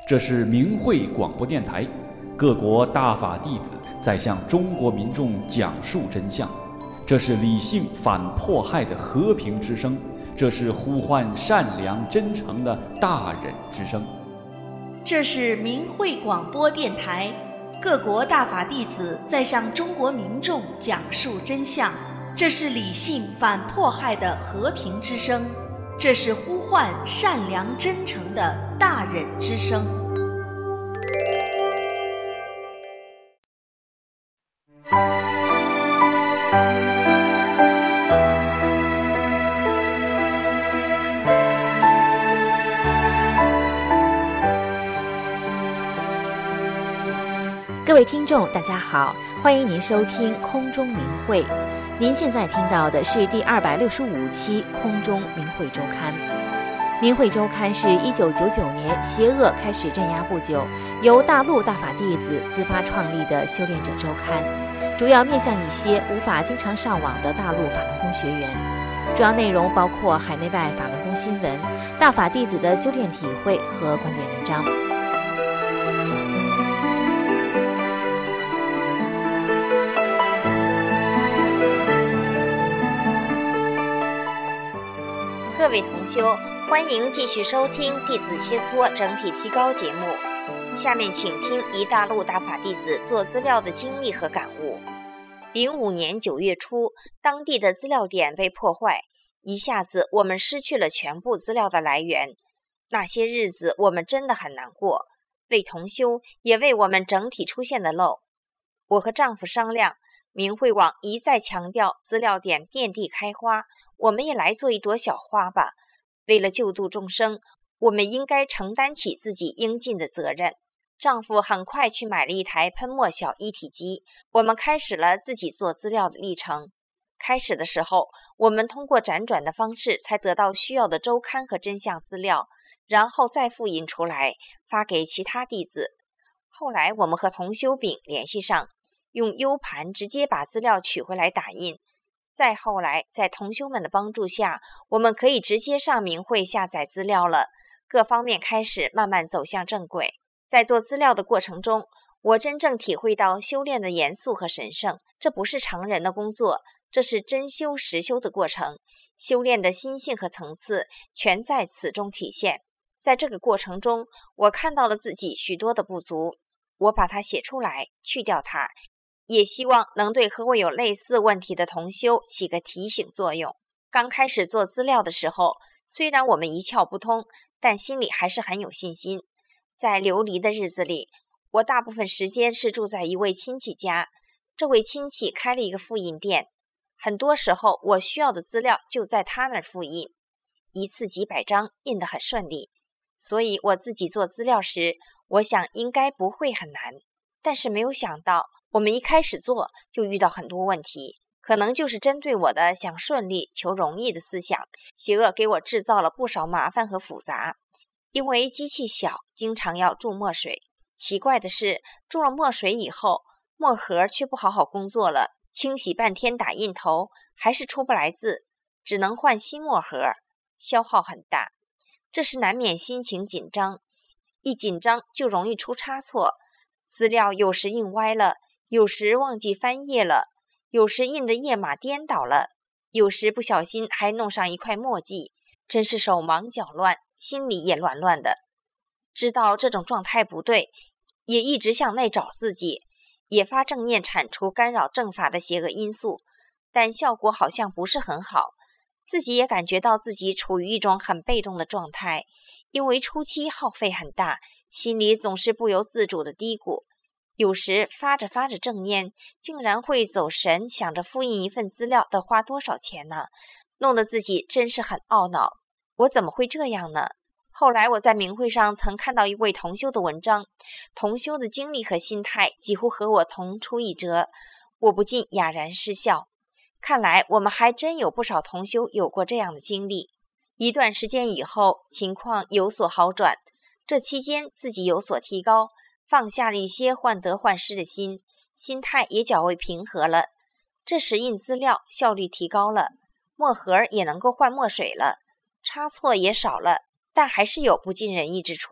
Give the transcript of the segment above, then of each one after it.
这是明慧广播电台，各国大法弟子在向中国民众讲述真相。这是理性反迫害的和平之声，这是呼唤善良真诚的大忍之声。 这是明慧广播电台，各国大法弟子在向中国民众讲述真相。这是理性反迫害的和平之声，这是呼唤善良真诚的大忍之声。 各位听众大家好，欢迎您收听空中明慧。您现在听到的是第265期空中明慧周刊。明慧周刊是1999年邪恶开始镇压不久，由大陆大法弟子自发创立的修炼者周刊，主要面向一些无法经常上网的大陆法轮功学员。主要内容包括海内外法轮功新闻、大法弟子的修炼体会和观点文章。 各位同修，欢迎继续收听弟子切磋整体提高节目。下面请听一大陆大法弟子做资料的经历和感悟。05年9月初，当地的资料点被破坏，一下子我们失去了全部资料的来源。那些日子我们真的很难过，为同修，也为我们整体出现的漏。我和丈夫商量，明慧网一再强调资料点遍地开花，我们也来做一朵小花吧。为了救度众生，我们应该承担起自己应尽的责任。丈夫很快去买了一台喷墨小一体机，我们开始了自己做资料的历程。开始的时候，我们通过辗转的方式才得到需要的周刊和真相资料，然后再复印出来发给其他弟子。后来我们和同修丙联系上，用 U 盘直接把资料取回来打印。再后来，在同修们的帮助下，我们可以直接上明慧下载资料了，各方面开始慢慢走向正轨。在做资料的过程中，我真正体会到修炼的严肃和神圣，这不是常人的工作，这是真修实修的过程，修炼的心性和层次全在此中体现。在这个过程中，我看到了自己许多的不足，我把它写出来，去掉它，也希望能对和我有类似问题的同修起个提醒作用。刚开始做资料的时候，虽然我们一窍不通，但心里还是很有信心。在流离的日子里，我大部分时间是住在一位亲戚家，这位亲戚开了一个复印店，很多时候我需要的资料就在他那儿复印，一次几百张，印得很顺利。所以我自己做资料时，我想应该不会很难，但是没有想到我们一开始做就遇到很多问题，可能就是针对我的想顺利求容易的思想，邪恶给我制造了不少麻烦和复杂。因为机器小，经常要注墨水，奇怪的是，注了墨水以后，墨盒却不好好工作了，清洗半天打印头还是出不来字，只能换新墨盒，消耗很大。这时难免心情紧张，一紧张就容易出差错，资料有时印歪了，有时忘记翻页了，有时印的页码颠倒了，有时不小心还弄上一块墨迹，真是手忙脚乱，心里也乱乱的。知道这种状态不对，也一直向内找自己，也发正念铲除干扰正法的邪恶因素，但效果好像不是很好。自己也感觉到自己处于一种很被动的状态，因为初期耗费很大，心里总是不由自主的嘀咕，有时发着发着正念，竟然会走神，想着复印一份资料得花多少钱呢？弄得自己真是很懊恼，我怎么会这样呢？后来我在明慧上曾看到一位同修的文章，同修的经历和心态几乎和我同出一辙，我不禁哑然失笑。看来我们还真有不少同修有过这样的经历。一段时间以后，情况有所好转，这期间自己有所提高，放下了一些患得患失的心，心态也较为平和了。这时印资料效率提高了，墨盒也能够换墨水了，差错也少了，但还是有不尽人意之处。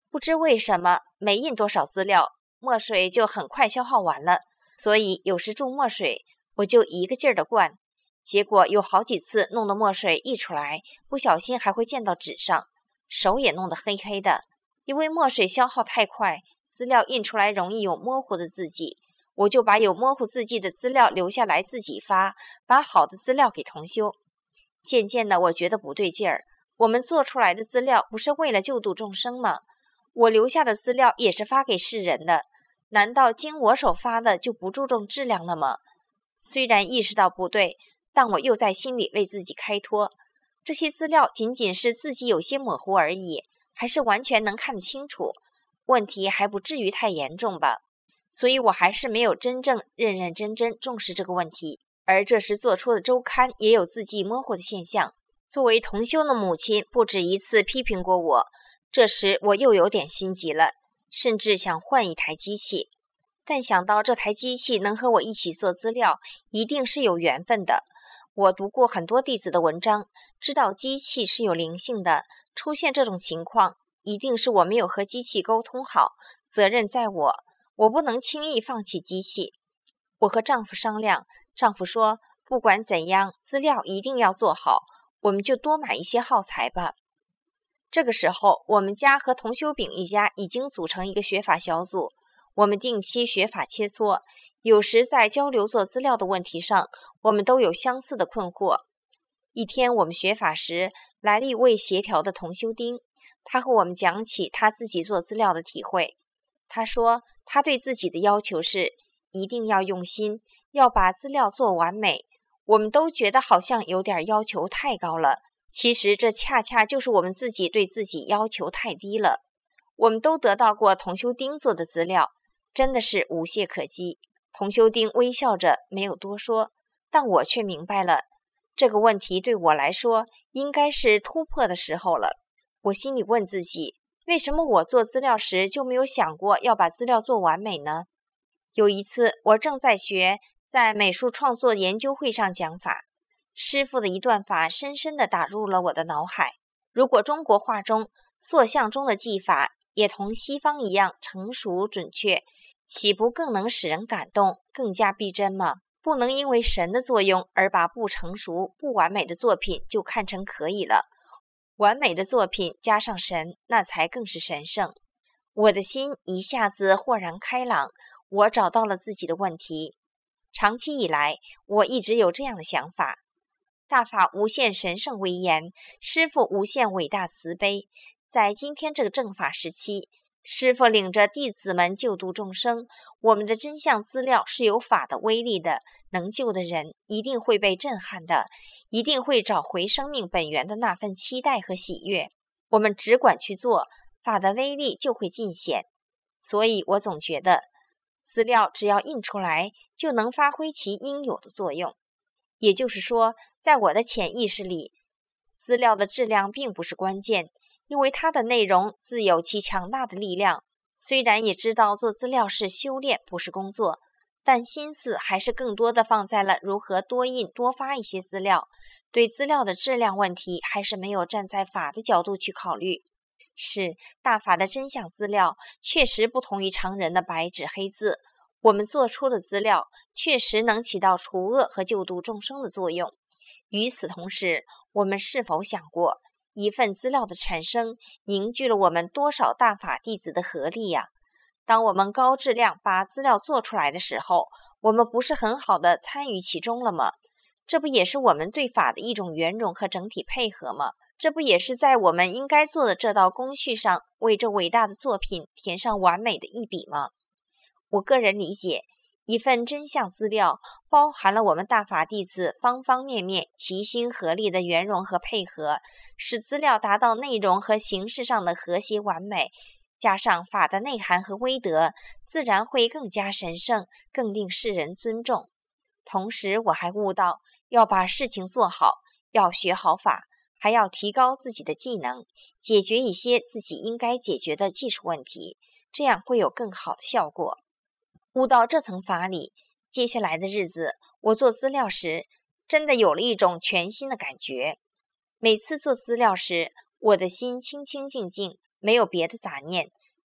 不知为什么没印多少资料，墨水就很快消耗完了，所以有时注墨水我就一个劲儿的灌，结果有好几次弄得墨水溢出来，不小心还会溅到纸上，手也弄得黑黑的。因为墨水消耗太快，资料印出来容易有模糊的字迹，我就把有模糊字迹的资料留下来自己发，把好的资料给同修。渐渐的我觉得不对劲儿，我们做出来的资料不是为了救度众生吗？我留下的资料也是发给世人的，难道经我手发的就不注重质量了吗？虽然意识到不对，但我又在心里为自己开脱，这些资料仅仅是字迹有些模糊而已，还是完全能看得清楚，问题还不至于太严重吧。所以我还是没有真正认认真真重视这个问题。而这时做出的周刊也有字迹模糊的现象，作为同修的母亲不止一次批评过我，这时我又有点心急了，甚至想换一台机器。但想到这台机器能和我一起做资料，一定是有缘分的。我读过很多弟子的文章，知道机器是有灵性的，出现这种情况，一定是我没有和机器沟通好，责任在我，我不能轻易放弃机器。我和丈夫商量，丈夫说，不管怎样，资料一定要做好，我们就多买一些耗材吧。这个时候，我们家和同修丙一家已经组成一个学法小组，我们定期学法切磋，有时在交流做资料的问题上，我们都有相似的困惑。一天我们学法时，来了一位协调的同修丁，他和我们讲起他自己做资料的体会。他说，他对自己的要求是一定要用心，要把资料做完美。我们都觉得好像有点要求太高了，其实这恰恰就是我们自己对自己要求太低了。我们都得到过同修丁做的资料，真的是无懈可击。同修丁微笑着没有多说，但我却明白了，这个问题对我来说应该是突破的时候了。我心里问自己，为什么我做资料时就没有想过要把资料做完美呢？有一次我正在学，在美术创作研究会上讲法，师父的一段法深深地打入了我的脑海。如果中国画中塑像中的技法也同西方一样成熟准确，岂不更能使人感动，更加逼真吗？不能因为神的作用而把不成熟不完美的作品就看成可以了，完美的作品加上神，那才更是神圣。我的心一下子豁然开朗，我找到了自己的问题。长期以来，我一直有这样的想法，大法无限神圣威严，师父无限伟大慈悲。在今天这个正法时期，师父领着弟子们救度众生，我们的真相资料是有法的威力的，能救的人一定会被震撼的，一定会找回生命本源的那份期待和喜悦。我们只管去做，法的威力就会尽显。所以我总觉得资料只要印出来，就能发挥其应有的作用。也就是说，在我的潜意识里，资料的质量并不是关键，因为它的内容自有其强大的力量。虽然也知道做资料是修炼，不是工作，但心思还是更多的放在了如何多印多发一些资料，对资料的质量问题还是没有站在法的角度去考虑。是，大法的真相资料确实不同于常人的白纸黑字，我们做出的资料确实能起到除恶和救度众生的作用。与此同时，我们是否想过，一份资料的产生凝聚了我们多少大法弟子的合力呀？当我们高质量把资料做出来的时候，我们不是很好的参与其中了吗？这不也是我们对法的一种圆融和整体配合吗？这不也是在我们应该做的这道工序上，为这伟大的作品填上完美的一笔吗？我个人理解，一份真相资料包含了我们大法弟子方方面面齐心合力的圆融和配合，使资料达到内容和形式上的和谐完美，加上法的内涵和威德，自然会更加神圣，更令世人尊重。同时我还悟到，要把事情做好，要学好法，还要提高自己的技能，解决一些自己应该解决的技术问题，这样会有更好的效果。悟到这层法理，接下来的日子，我做资料时，真的有了一种全新的感觉。每次做资料时，我的心清清静静，没有别的杂念，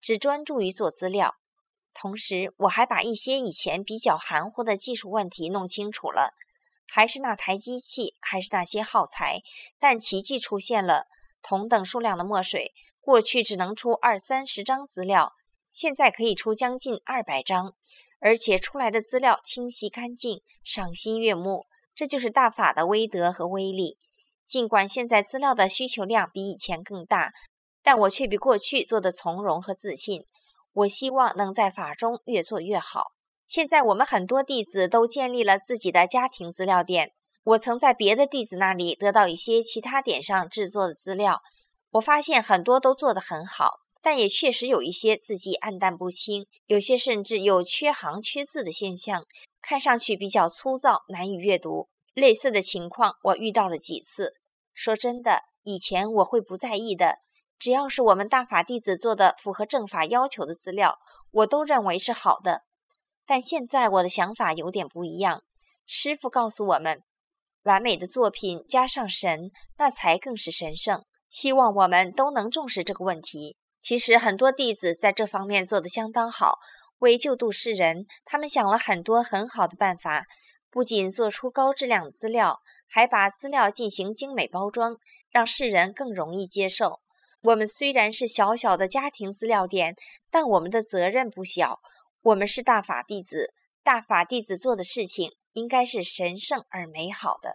只专注于做资料。同时，我还把一些以前比较含糊的技术问题弄清楚了。还是那台机器，还是那些耗材，但奇迹出现了。同等数量的墨水，过去只能出20-30张资料，现在可以出将近200张，而且出来的资料清晰干净，赏心悦目。这就是大法的威德和威力。尽管现在资料的需求量比以前更大，但我却比过去做得从容和自信。我希望能在法中越做越好。现在我们很多弟子都建立了自己的家庭资料点。我曾在别的弟子那里得到一些其他点上制作的资料，我发现很多都做得很好，但也确实有一些字迹暗淡不清，有些甚至有缺行缺字的现象，看上去比较粗糙，难以阅读。类似的情况我遇到了几次。说真的，以前我会不在意的，只要是我们大法弟子做的符合正法要求的资料，我都认为是好的。但现在我的想法有点不一样。师父告诉我们，完美的作品加上神，那才更是神圣。希望我们都能重视这个问题。其实很多弟子在这方面做得相当好，为救度世人，他们想了很多很好的办法，不仅做出高质量的资料，还把资料进行精美包装，让世人更容易接受。我们虽然是小小的家庭资料点，但我们的责任不小。我们是大法弟子，大法弟子做的事情应该是神圣而美好的。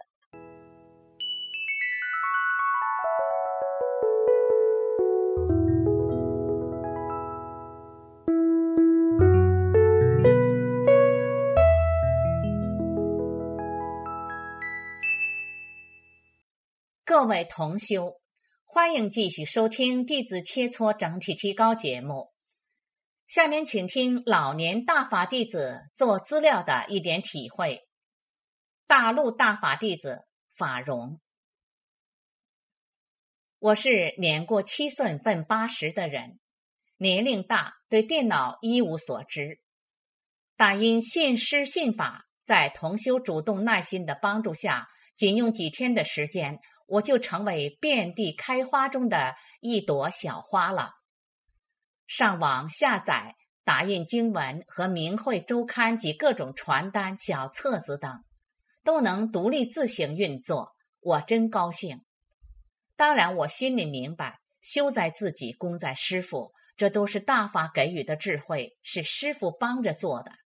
各位同修，欢迎继续收听弟子切磋整体提高节目。下面请听老年大法弟子做资料的一点体会。大陆大法弟子法荣，我是年过7岁奔80的人，年龄大，对电脑一无所知。但因信师信法，在同修主动耐心的帮助下，仅用几天的时间，我就成为遍地开花中的一朵小花了。上网下载打印经文和明慧周刊及各种传单、小册子等，都能独立自行运作，我真高兴。当然我心里明白，修在自己，功在师父，这都是大法给予的智慧，是师父帮着做的。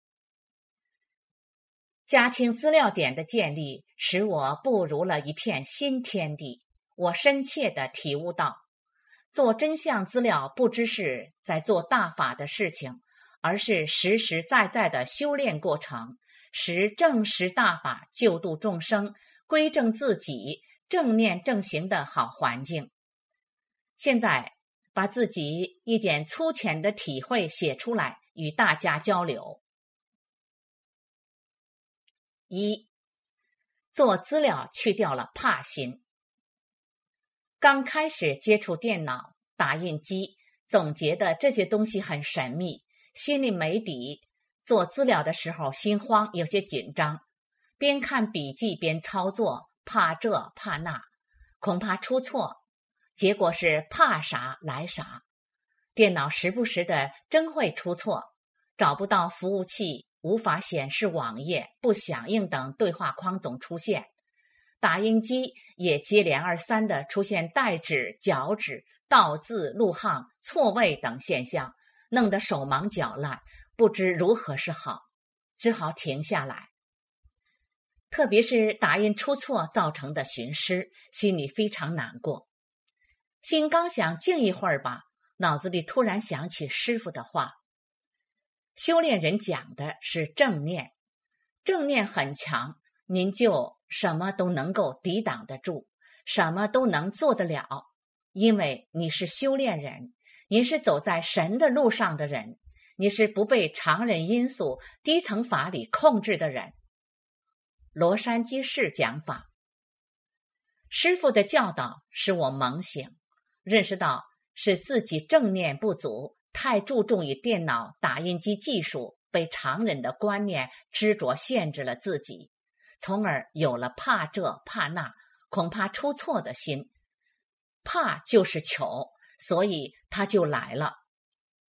家庭资料点的建立使我步入了一片新天地。我深切地体悟到，做真相资料不只是在做大法的事情，而是实实在在的修炼过程，使正实大法救度众生，归正自己，正念正行的好环境。现在把自己一点粗浅的体会写出来，与大家交流。1. 做资料去掉了怕心。刚开始接触电脑、打印机，总觉得这些东西很神秘，心里没底。做资料的时候心慌，有些紧张，边看笔记边操作，怕这怕那，恐怕出错。结果是怕啥来啥，电脑时不时的真会出错，找不到服务器，无法显示网页，不响应等对话框总出现。打印机也接连二三的出现代指、脚趾、倒字、录行、错位等现象，弄得手忙脚乱，不知如何是好，只好停下来。特别是打印出错造成的寻失，心里非常难过。心刚想静一会儿吧，脑子里突然想起师父的话，修炼人讲的是正念，正念很强，您就什么都能够抵挡得住，什么都能做得了，因为你是修炼人，您是走在神的路上的人，你是不被常人因素、低层法理控制的人。罗山居士讲法，师父的教导使我猛醒，认识到是自己正念不足，太注重于电脑打印机技术，被常人的观念执着限制了自己，从而有了怕这怕那，恐怕出错的心。怕就是求，所以他就来了。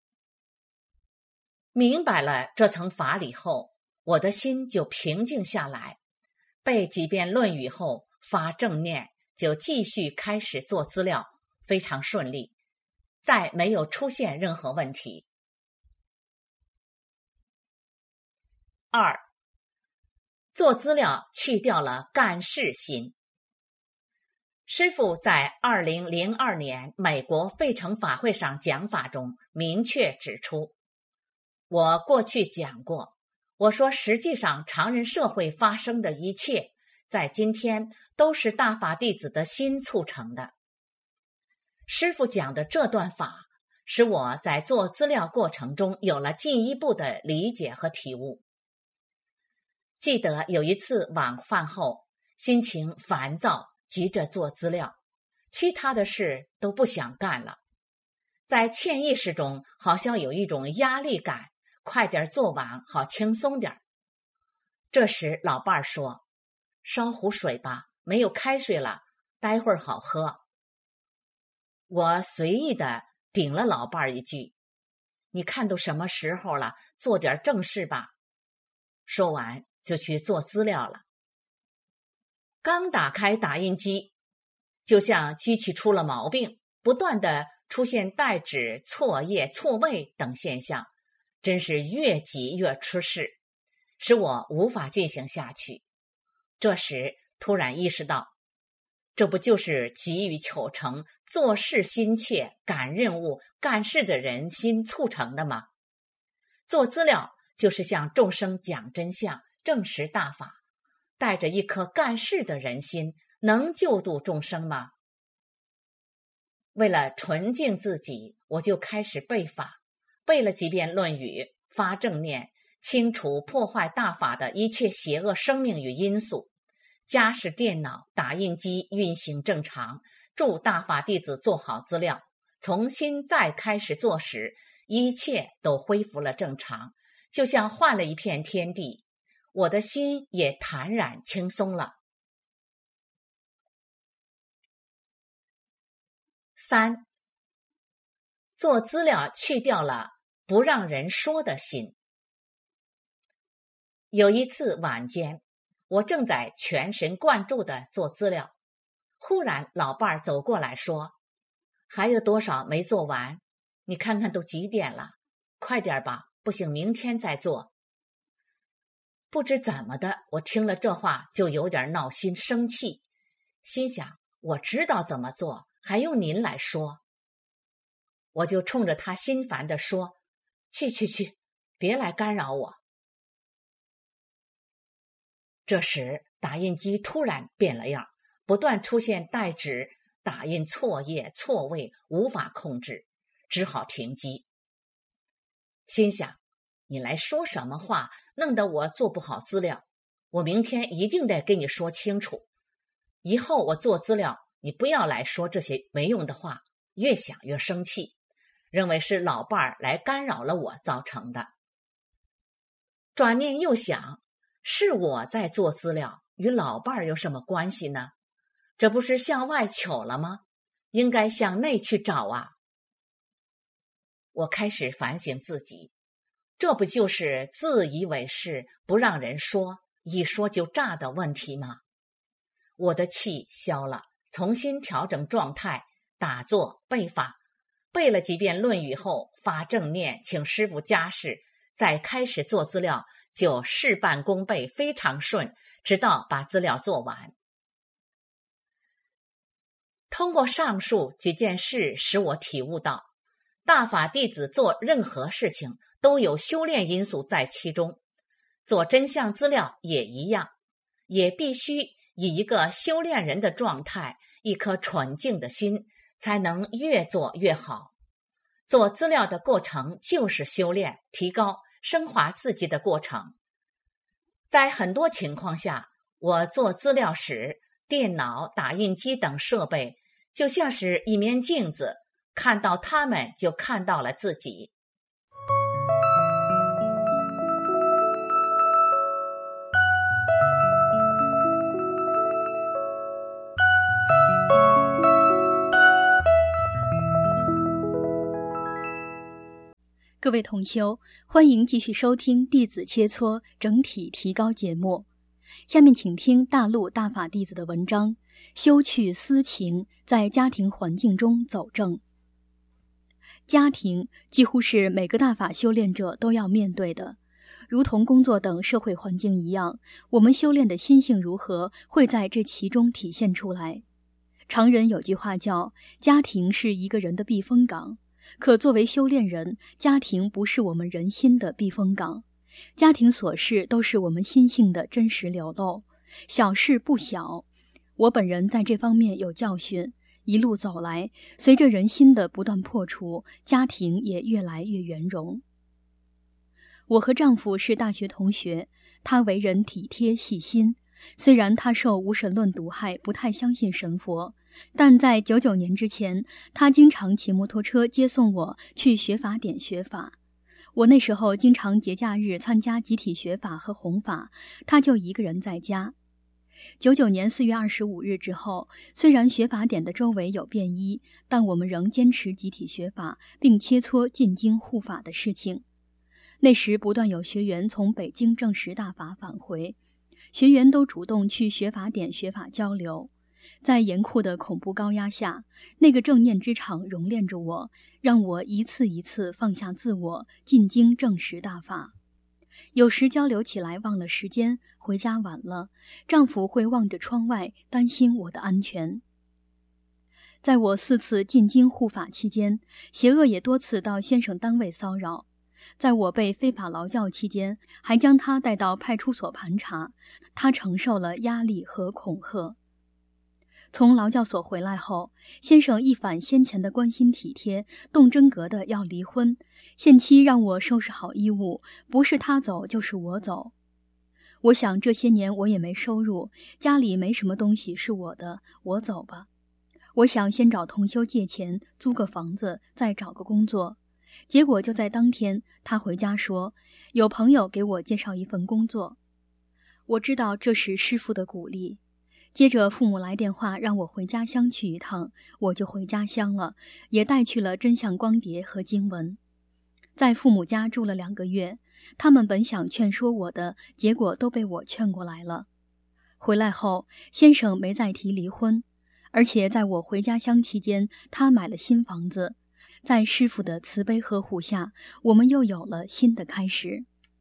明白了这层法理后，我的心就平静下来，背几遍《论语》后发正念，就继续开始做资料，非常顺利，再没有出现任何问题。2. 做资料去掉了干事心。师父在2002年美国费城法会上讲法中明确指出，我过去讲过，我说实际上常人社会发生的一切，在今天都是大法弟子的心促成的。师父讲的这段法，使我在做资料过程中有了进一步的理解和体悟。记得有一次晚饭后，心情烦躁，急着做资料，其他的事都不想干了。在潜意识中好像有一种压力感，快点做完好轻松点。这时老伴儿说，烧壶水吧，没有开水了，待会儿好喝。我随意的顶了老伴儿一句，你看都什么时候了，做点正事吧。说完就去做资料了。刚打开打印机，就像机器出了毛病，不断的出现代指、错页、错位等现象，真是越急越出事，使我无法进行下去。这时突然意识到，这不就是急于求成、做事心切、赶任务、干事的人心促成的吗？做资料就是向众生讲真相，证实大法，带着一颗干事的人心，能救度众生吗？为了纯净自己，我就开始背法，背了几遍《论语》，发正念，清除破坏大法的一切邪恶生命与因素，加使电脑、打印机运行正常，助大法弟子做好资料，重新再开始做时，一切都恢复了正常，就像换了一片天地，我的心也坦然轻松了。3. 做资料去掉了不让人说的心。有一次晚间，我正在全神贯注地做资料，忽然老伴儿走过来说，还有多少没做完？你看看都几点了，快点吧，不行明天再做。不知怎么的，我听了这话就有点闹心生气，心想我知道怎么做，还用您来说？我就冲着他心烦地说，去，别来干扰我。这时打印机突然变了样，不断出现代指、打印错页、错位，无法控制，只好停机。心想，你来说什么话，弄得我做不好资料，我明天一定得跟你说清楚，以后我做资料你不要来说这些没用的话。越想越生气，认为是老伴儿来干扰了我造成的。转念又想，是我在做资料，与老伴儿有什么关系呢？这不是向外求了吗？应该向内去找啊。我开始反省自己，这不就是自以为是，不让人说，一说就炸的问题吗？我的气消了，重新调整状态，打坐背法，背了几遍《论语》后发正念，请师父加示，再开始做资料，就事半功倍，非常顺，直到把资料做完。通过上述几件事，使我体悟到，大法弟子做任何事情都有修炼因素在其中，做真相资料也一样，也必须以一个修炼人的状态，一颗纯净的心，才能越做越好。做资料的过程就是修炼、提高、升华自己的过程。在很多情况下，我做资料时，电脑、打印机等设备就像是一面镜子，看到它们就看到了自己。 各位同修，欢迎继续收听弟子切磋整体提高节目。下面请听大陆大法弟子的文章：修去私情，在家庭环境中走正。家庭几乎是每个大法修炼者都要面对的，如同工作等社会环境一样，我们修炼的心性如何，会在这其中体现出来。常人有句话叫“家庭是一个人的避风港”，可作为修炼人，家庭不是我们人心的避风港。家庭琐事都是我们心性的真实流露，小事不小。我本人在这方面有教训，一路走来，随着人心的不断破除，家庭也越来越圆融。我和丈夫是大学同学，他为人体贴细心，虽然他受无神论毒害，不太相信神佛，但在99年之前，他经常骑摩托车接送我去学法典学法。我那时候经常节假日参加集体学法和弘法，他就一个人在家。99年4月25日之后，虽然学法典的周围有变异，但我们仍坚持集体学法，并切磋进京护法的事情。那时不断有学员从北京证实大法返回，学员都主动去学法典学法交流。在严酷的恐怖高压下，那个正念之场熔炼着我，让我一次一次放下自我，进京证实大法。有时交流起来忘了时间，回家晚了，丈夫会望着窗外，担心我的安全。在我4次进京护法期间，邪恶也多次到先生单位骚扰。在我被非法劳教期间，还将他带到派出所盘查，他承受了压力和恐吓。从劳教所回来后，先生一反先前的关心体贴，动真格的要离婚，限期让我收拾好衣物，不是他走就是我走。我想这些年我也没收入，家里没什么东西是我的，我走吧。我想先找同修借钱，租个房子，再找个工作。结果就在当天，他回家说，有朋友给我介绍一份工作。我知道这是师父的鼓励。接着父母来电话让我回家乡去一趟，我就回家乡了，也带去了真相光碟和经文。在父母家住了2个月，他们本想劝说我的，结果都被我劝过来了。回来后，先生没再提离婚，而且在我回家乡期间，他买了新房子。在师父的慈悲呵护下，我们又有了新的开始。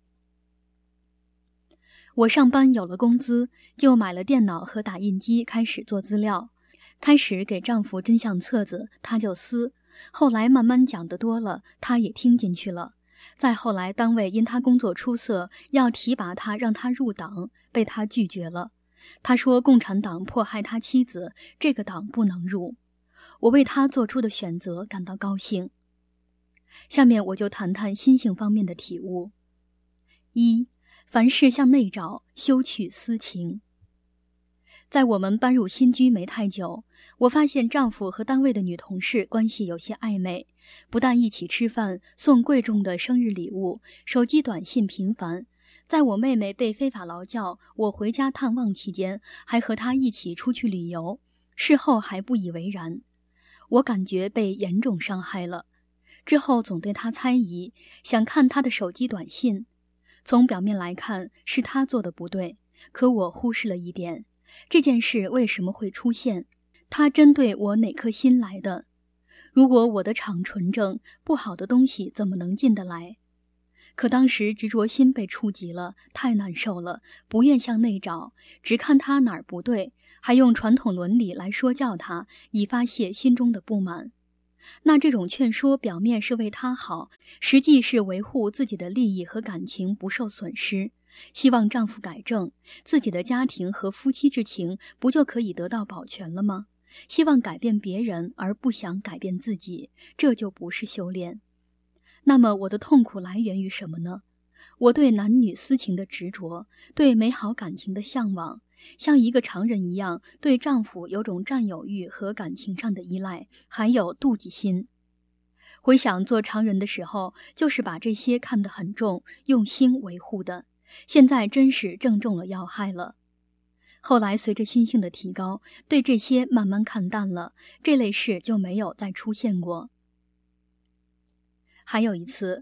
我上班有了工资，就买了电脑和打印机，开始做资料。开始给丈夫真相册子，他就撕。后来慢慢讲得多了，他也听进去了。再后来，单位因他工作出色，要提拔他，让他入党，被他拒绝了。他说共产党迫害他妻子，这个党不能入。我为他做出的选择感到高兴。下面我就谈谈心性方面的体悟。1. 凡事向内找，修去私情。在我们搬入新居没太久，我发现丈夫和单位的女同事关系有些暧昧，不但一起吃饭，送贵重的生日礼物，手机短信频繁。在我妹妹被非法劳教，我回家探望期间，还和她一起出去旅游，事后还不以为然。我感觉被严重伤害了，之后总对她猜疑，想看她的手机短信。从表面来看是他做的不对，可我忽视了一点，这件事为什么会出现？他针对我哪颗心来的？如果我的场纯正，不好的东西怎么能进得来？可当时执着心被触及了，太难受了，不愿向内找，只看他哪儿不对，还用传统伦理来说教他，以发泄心中的不满。那这种劝说表面是为他好，实际是维护自己的利益和感情不受损失，希望丈夫改正，自己的家庭和夫妻之情不就可以得到保全了吗？希望改变别人而不想改变自己，这就不是修炼。那么我的痛苦来源于什么呢？我对男女私情的执着，对美好感情的向往，像一个常人一样，对丈夫有种占有欲和感情上的依赖，还有妒忌心。回想做常人的时候，就是把这些看得很重，用心维护的，现在真是正中了要害了。后来随着心性的提高，对这些慢慢看淡了，这类事就没有再出现过。还有一次，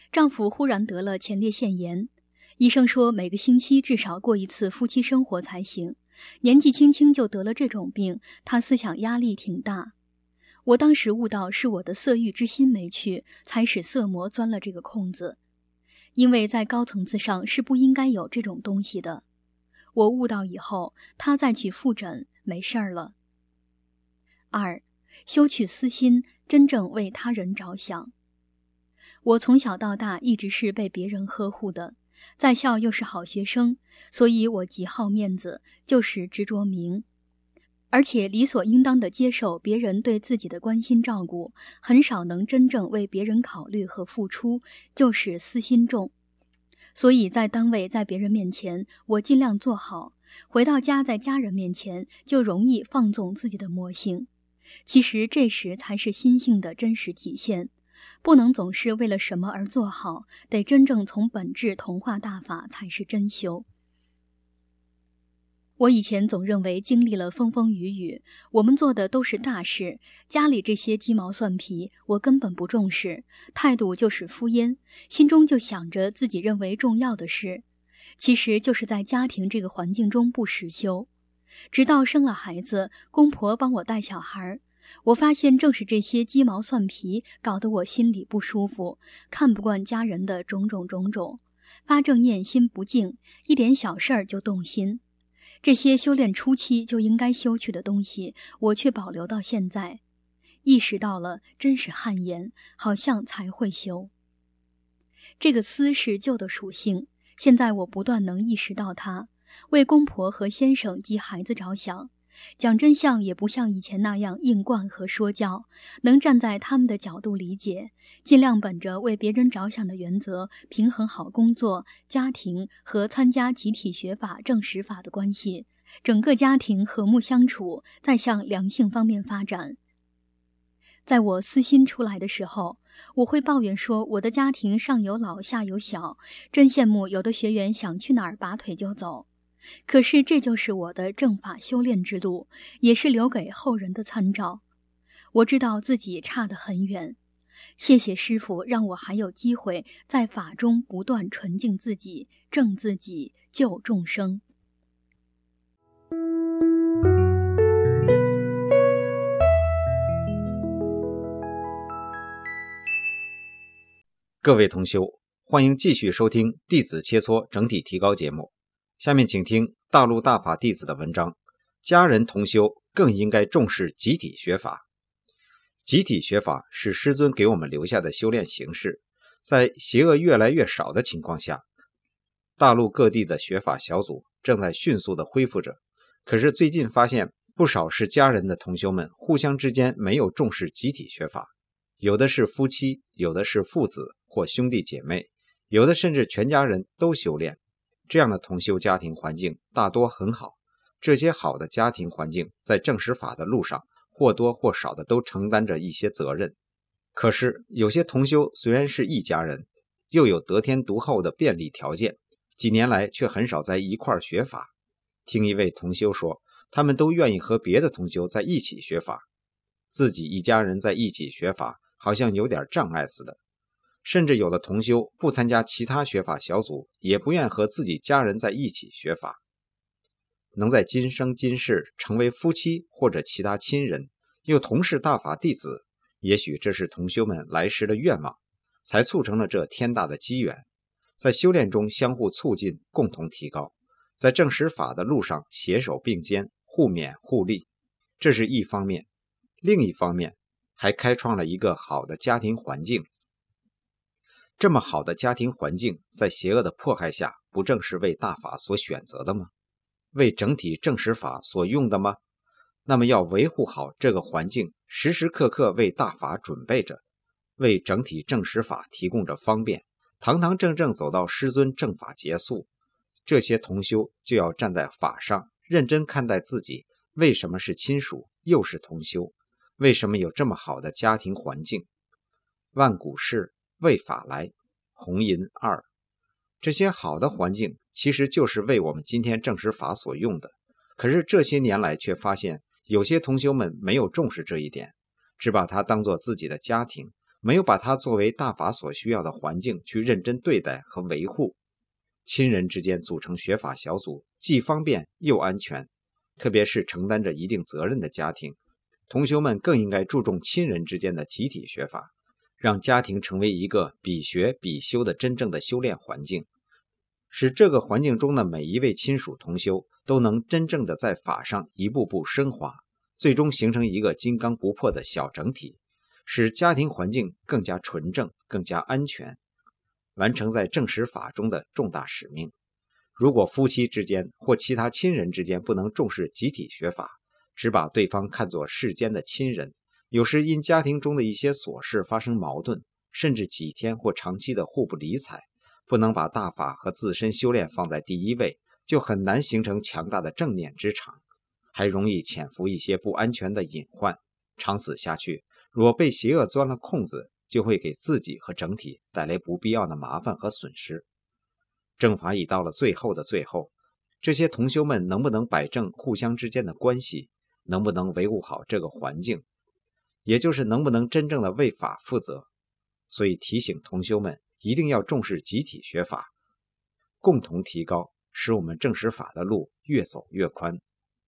丈夫忽然得了前列腺炎，医生说每个星期至少过一次夫妻生活才行。年纪轻轻就得了这种病，她思想压力挺大。我当时悟到是我的色欲之心没去，才使色魔钻了这个空子。因为在高层次上是不应该有这种东西的。我悟到以后，他再去复诊，没事儿了。2. 修去私心，真正为他人着想。我从小到大一直是被别人呵护的，在校又是好学生，所以我极好面子，就是执着名，而且理所应当地接受别人对自己的关心照顾，很少能真正为别人考虑和付出，就是私心重。所以在单位在别人面前我尽量做好，回到家在家人面前就容易放纵自己的魔性。其实这时才是心性的真实体现，不能总是为了什么而做好，得真正从本质同化大法才是真修。我以前总认为经历了风风雨雨，我们做的都是大事，家里这些鸡毛蒜皮我根本不重视，态度就是敷衍，心中就想着自己认为重要的事，其实就是在家庭这个环境中不实修。直到生了孩子，公婆帮我带小孩，我发现正是这些鸡毛蒜皮搞得我心里不舒服，看不惯家人的种种，发正念心不静，一点小事儿就动心。这些修炼初期就应该修去的东西，我却保留到现在。意识到了，真是汗颜，好像才会修。这个私是旧的属性，现在我不断能意识到它，为公婆和先生及孩子着想，讲真相也不像以前那样硬灌和说教，能站在他们的角度理解，尽量本着为别人着想的原则，平衡好工作、家庭和参加集体学法正实法的关系，整个家庭和睦相处，再向良性方面发展。在我私心出来的时候，我会抱怨说我的家庭上有老下有小，真羡慕有的学员想去哪儿拔腿就走。可是这就是我的正法修炼之路，也是留给后人的参照。我知道自己差得很远，谢谢师父让我还有机会在法中不断纯净自己，正自己，救众生。 各位同修，欢迎继续收听弟子切磋整体提高节目。下面请听大陆大法弟子的文章，家人同修更应该重视集体学法。集体学法是师尊给我们留下的修炼形式，在邪恶越来越少的情况下，大陆各地的学法小组正在迅速地恢复着。可是最近发现，不少是家人的同修们互相之间没有重视集体学法，有的是夫妻，有的是父子或兄弟姐妹，有的甚至全家人都修炼。这样的同修家庭环境大多很好，这些好的家庭环境在正实法的路上或多或少的都承担着一些责任。可是有些同修虽然是一家人，又有得天独厚的便利条件，几年来却很少在一块儿学法。听一位同修说，他们都愿意和别的同修在一起学法，自己一家人在一起学法好像有点障碍似的。甚至有的同修不参加其他学法小组，也不愿和自己家人在一起学法。能在今生今世成为夫妻或者其他亲人，又同是大法弟子，也许这是同修们来时的愿望，才促成了这天大的机缘。在修炼中相互促进，共同提高，在正实法的路上携手并肩，互勉互利，这是一方面。另一方面，还开创了一个好的家庭环境。这么好的家庭环境，在邪恶的迫害下，不正是为大法所选择的吗？为整体正实法所用的吗？那么要维护好这个环境，时时刻刻为大法准备着，为整体正实法提供着方便，堂堂正正走到师尊正法结束。这些同修就要站在法上，认真看待自己为什么是亲属，又是同修，为什么有这么好的家庭环境。万古事为法来，红银二，这些好的环境其实就是为我们今天正实法所用的。可是这些年来却发现，有些同修们没有重视这一点，只把它当作自己的家庭， 没有把它作为大法所需要的环境去认真对待和维护。亲人之间组成学法小组，既方便又安全，特别是承担着一定责任的家庭，同修们更应该注重亲人之间的集体学法，让家庭成为一个比学比修的真正的修炼环境，使这个环境中的每一位亲属同修都能真正的在法上一步步升华，最终形成一个金刚不破的小整体，使家庭环境更加纯正，更加安全，完成在正实法中的重大使命。如果夫妻之间或其他亲人之间不能重视集体学法，只把对方看作世间的亲人，有时因家庭中的一些琐事发生矛盾，甚至几天或长期的互不理睬，不能把大法和自身修炼放在第一位，就很难形成强大的正念之场，还容易潜伏一些不安全的隐患。长此下去，若被邪恶钻了空子，就会给自己和整体带来不必要的麻烦和损失。正法已到了最后的最后，这些同修们能不能摆正互相之间的关系，能不能维护好这个环境，也就是能不能真正的为法负责。所以提醒同修们一定要重视集体学法，共同提高，使我们正实法的路越走越宽。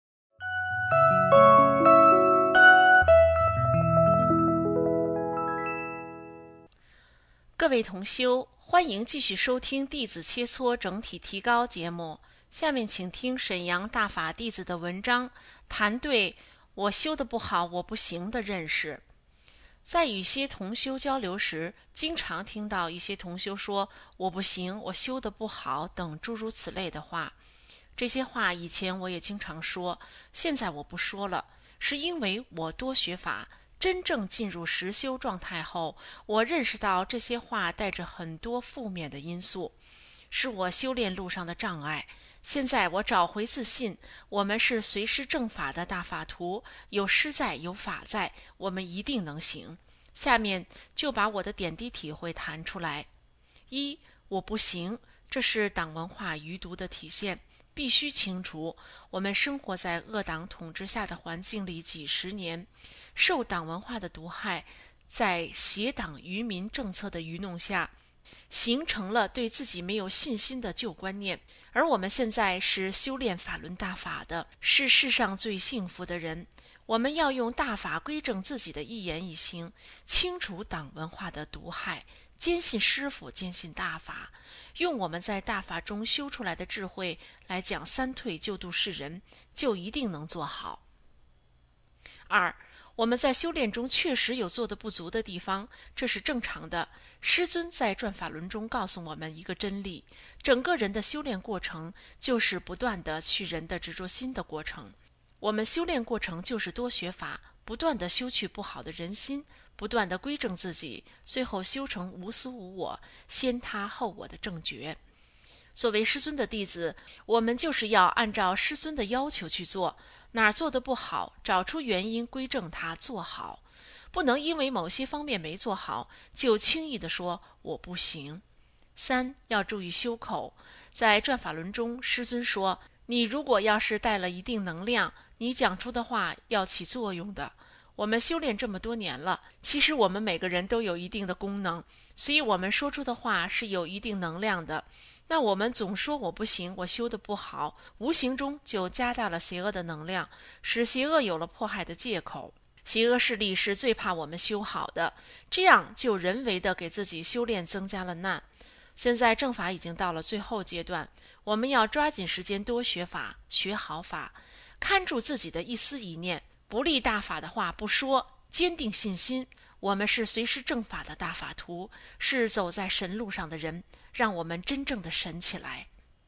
各位同修，欢迎继续收听弟子切磋整体提高节目。下面请听沈阳大法弟子的文章，谈对我修得不好我不行的认识。在与些同修交流时，经常听到一些同修说我不行，我修得不好等诸如此类的话。这些话以前我也经常说，现在我不说了，是因为我多学法，真正进入实修状态后，我认识到这些话带着很多负面的因素，是我修炼路上的障碍。现在我找回自信，我们是随师正法的大法徒，有师在有法在，我们一定能行。下面就把我的点滴体会谈出来。一，我不行，这是党文化余毒的体现，必须清除。我们生活在恶党统治下的环境里几十年，受党文化的毒害，在邪党愚民政策的愚弄下，形成了对自己没有信心的旧观念。而我们现在是修炼法轮大法的，是世上最幸福的人。我们要用大法归正自己的一言一行，清除党文化的毒害，坚信师父，坚信大法，用我们在大法中修出来的智慧来讲三退救度世人，就一定能做好。二，我们在修炼中确实有做得不足的地方，这是正常的。师尊在转法轮中告诉我们一个真理，整个人的修炼过程就是不断的去人的执着心的过程。我们修炼过程就是多学法，不断的修去不好的人心，不断的归正自己，最后修成无私无我，先他后我的正觉。作为师尊的弟子，我们就是要按照师尊的要求去做，哪儿做得不好，找出原因归正它，做好。不能因为某些方面没做好，就轻易地说我不行。三，要注意修口。在转法轮中，师尊说，你如果要是带了一定能量，你讲出的话要起作用的。我们修炼这么多年了，其实我们每个人都有一定的功能，所以我们说出的话是有一定能量的。那我们总说我不行，我修得不好，无形中就加大了邪恶的能量，使邪恶有了迫害的借口。邪恶势力是最怕我们修好的，这样就人为的给自己修炼增加了难。现在正法已经到了最后阶段，我们要抓紧时间多学法，学好法，看住自己的一丝一念，不立大法的话不说，坚定信心。我们是随师正法的大法徒，是走在神路上的人，让我们真正的神起来。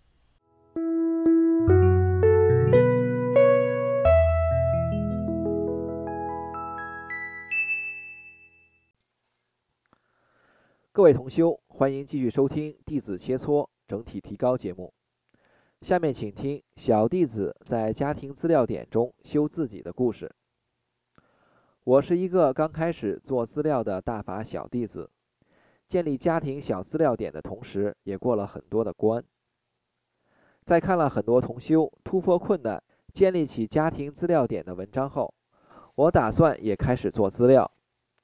各位同修，欢迎继续收听弟子切磋整体提高节目。下面请听小弟子在家庭资料点中修自己的故事。我是一个刚开始做资料的大法小弟子，建立家庭小资料点的同时，也过了很多的关。在看了很多同修突破困难，建立起家庭资料点的文章后，我打算也开始做资料。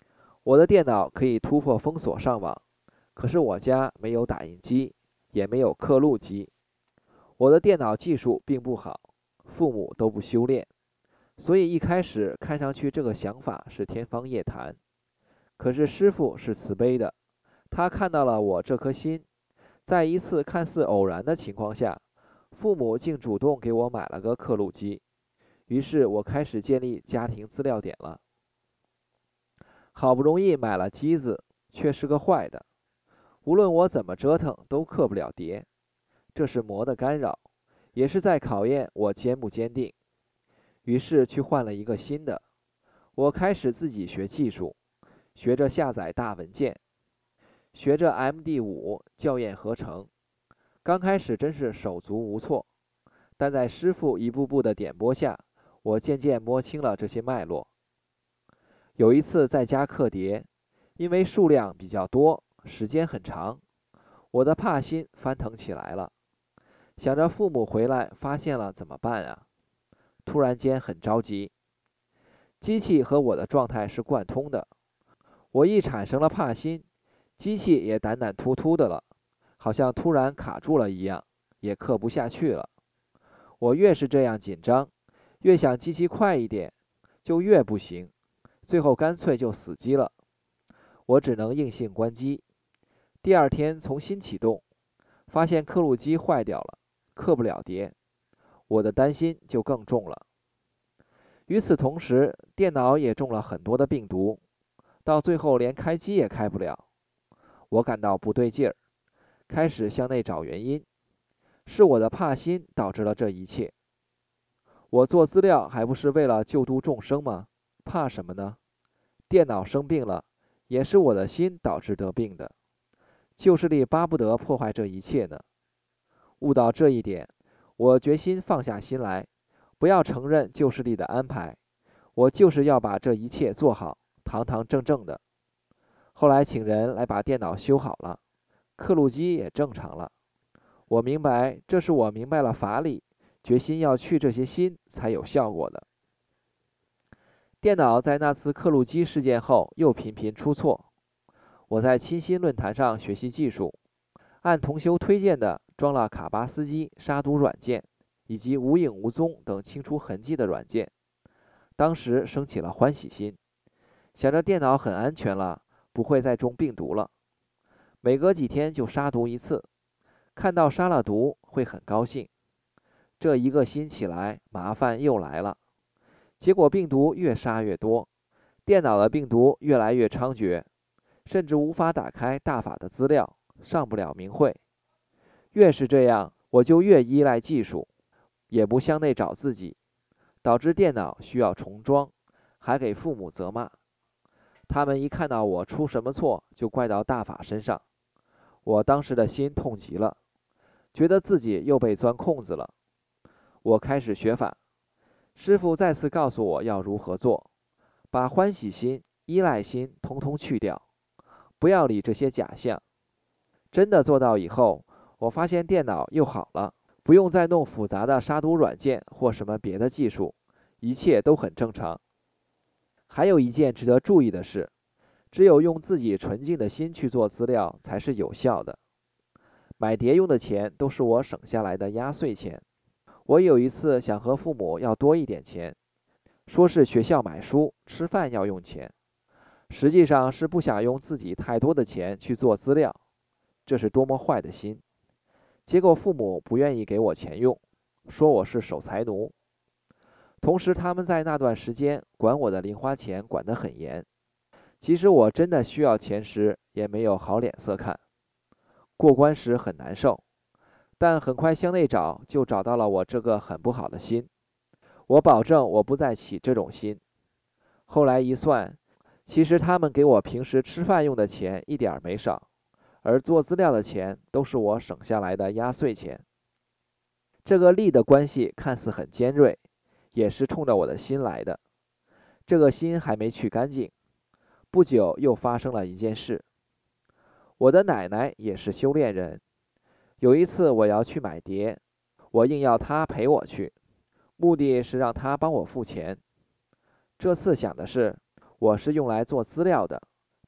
我的电脑可以突破封锁上网，可是我家没有打印机，也没有刻录机。我的电脑技术并不好，父母都不修炼，所以一开始看上去这个想法是天方夜谭。可是师父是慈悲的，他看到了我这颗心，在一次看似偶然的情况下，父母竟主动给我买了个刻录机，于是我开始建立家庭资料点了。好不容易买了机子，却是个坏的，无论我怎么折腾都刻不了碟，这是魔的干扰，也是在考验我坚不坚定。于是去换了一个新的，我开始自己学技术，学着下载大文件，学着 MD5 校验合成。刚开始真是手足无措，但在师傅一步步的点拨下，我渐渐摸清了这些脉络。有一次在家刻碟，因为数量比较多，时间很长，我的怕心翻腾起来了，想着父母回来发现了怎么办啊？突然间很着急。机器和我的状态是贯通的，我一产生了怕心，机器也胆胆突突的了，好像突然卡住了一样，也刻不下去了。我越是这样紧张，越想机器快一点，就越不行，最后干脆就死机了。我只能硬性关机。第二天重新启动，发现刻录机坏掉了，刻不了碟，我的担心就更重了。与此同时，电脑也中了很多的病毒，到最后连开机也开不了。我感到不对劲儿，开始向内找原因，是我的怕心导致了这一切。我做资料还不是为了救度众生吗？怕什么呢？电脑生病了，也是我的心导致得病的。旧势力巴不得破坏这一切呢。悟到这一点，我决心放下心来，不要承认旧势力的安排，我就是要把这一切做好，堂堂正正的。后来请人来把电脑修好了，刻录机也正常了。我明白，这是我明白了法理，决心要去这些心才有效果的。电脑在那次刻录机事件后又频频出错。我在清新论坛上学习技术，按同修推荐的装了卡巴斯基杀毒软件，以及无影无踪等清除痕迹的软件。当时升起了欢喜心，想着电脑很安全了，不会再中病毒了。每隔几天就杀毒一次，看到杀了毒会很高兴。这一个心起来，麻烦又来了。结果病毒越杀越多，电脑的病毒越来越猖獗，甚至无法打开大法的资料，上不了明会。越是这样，我就越依赖技术，也不向内找自己，导致电脑需要重装，还给父母责骂。他们一看到我出什么错，就怪到大法身上。我当时的心痛极了，觉得自己又被钻空子了。我开始学法，师父再次告诉我要如何做，把欢喜心、依赖心统统去掉，不要理这些假象。真的做到以后，我发现电脑又好了，不用再弄复杂的杀毒软件或什么别的技术，一切都很正常。还有一件值得注意的是，只有用自己纯净的心去做资料才是有效的。买碟用的钱都是我省下来的压岁钱。我有一次想和父母要多一点钱，说是学校买书、吃饭要用钱，实际上是不想用自己太多的钱去做资料，这是多么坏的心。结果父母不愿意给我钱用，说我是守财奴。同时他们在那段时间管我的零花钱管得很严，即使我真的需要钱时，也没有好脸色看。过关时很难受，但很快向内找，就找到了我这个很不好的心。我保证我不再起这种心。后来一算，其实他们给我平时吃饭用的钱一点没少，而做资料的钱都是我省下来的压岁钱。这个利的关系看似很尖锐，也是冲着我的心来的。这个心还没去干净，不久又发生了一件事。我的奶奶也是修炼人，有一次我要去买碟，我硬要她陪我去，目的是让她帮我付钱。这次想的是，我是用来做资料的，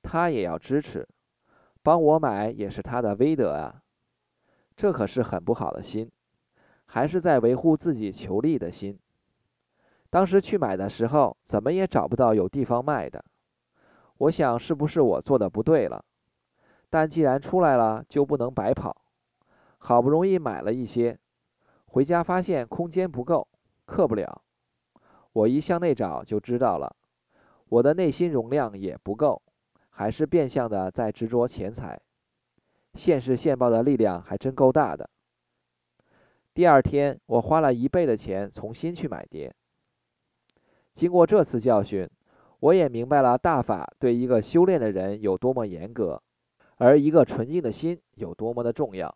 他也要支持，帮我买也是他的威德啊。这可是很不好的心，还是在维护自己求利的心。当时去买的时候，怎么也找不到有地方卖的。我想是不是我做的不对了？但既然出来了，就不能白跑。好不容易买了一些，回家发现空间不够，刻不了。我一向内找就知道了，我的内心容量也不够，还是变相的在执着钱财。现世现报的力量还真够大的。第二天，我花了1倍的钱重新去买碟。经过这次教训，我也明白了大法对一个修炼的人有多么严格，而一个纯净的心有多么的重要。